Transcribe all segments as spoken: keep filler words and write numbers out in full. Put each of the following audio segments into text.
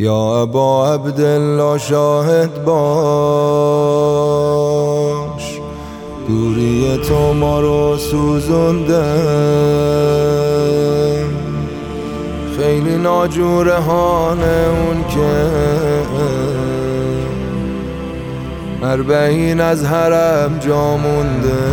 یا ابا عبدالله شاهد باش، دوری تو ما رو سوزونده، خیلی ناجورهانه اون که اربعین از حرم جا مونده،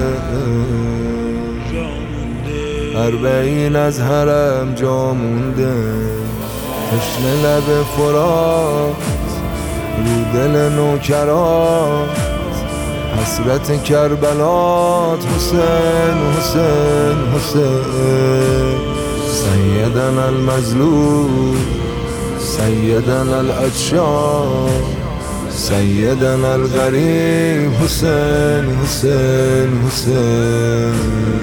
اربعین از حرم جا مونده، تشنه لب فرات رو دل نوکرات، حسرت کربلات حسین حسین حسین، سیدنا المظلوم سیدنا العطشان، سیدنا الغریب حسین حسین حسین.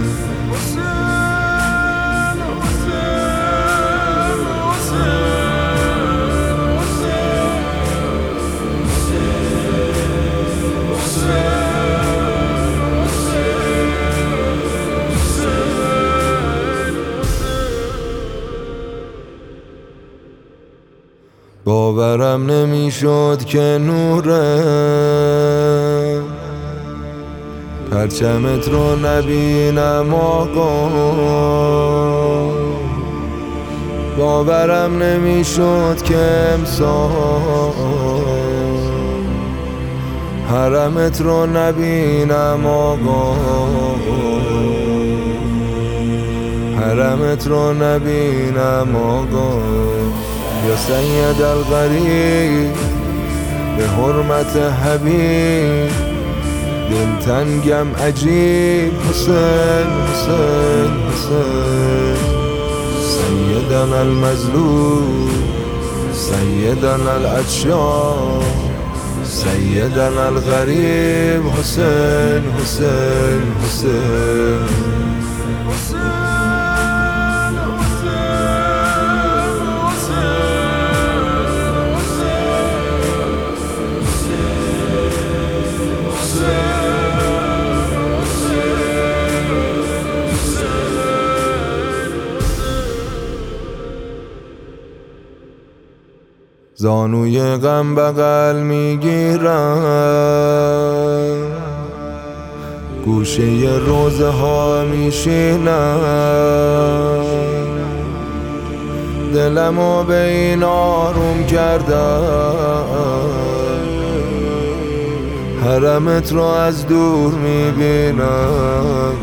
باورم نمیشد که نوره پرچمت رو نبینم آقا، باورم نمیشد که امسال حرمت رو نبینم آقا، حرمت رو نبینم آقا. یا سید الغریب به حرمت حبیب، دلتنگم عجیب حسین حسین حسین، سیدنا المظلوم سیدنا العطشان، سیدنا الغریب حسین حسین حسین. زانوی غم بغل میگیرم، گوشه روزه ها میشینم، دلمو به این آروم کردم، حرمت رو از دور میبینم،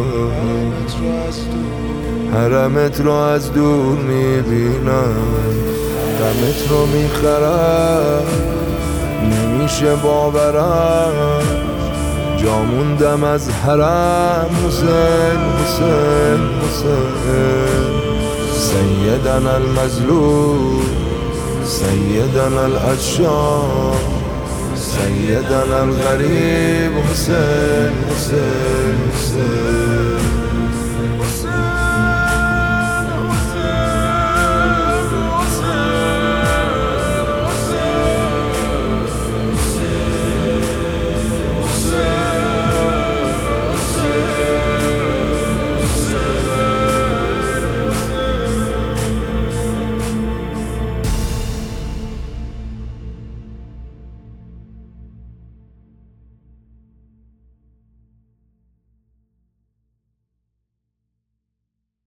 حرمت رو از دور میبینم، غمت رو میخرم نمیشه باورم، جا موندم از حرم حسین حسین حسین، سیدنا المظلوم سیدنا العطشان، سیدنا الغریب حسین حسین حسین.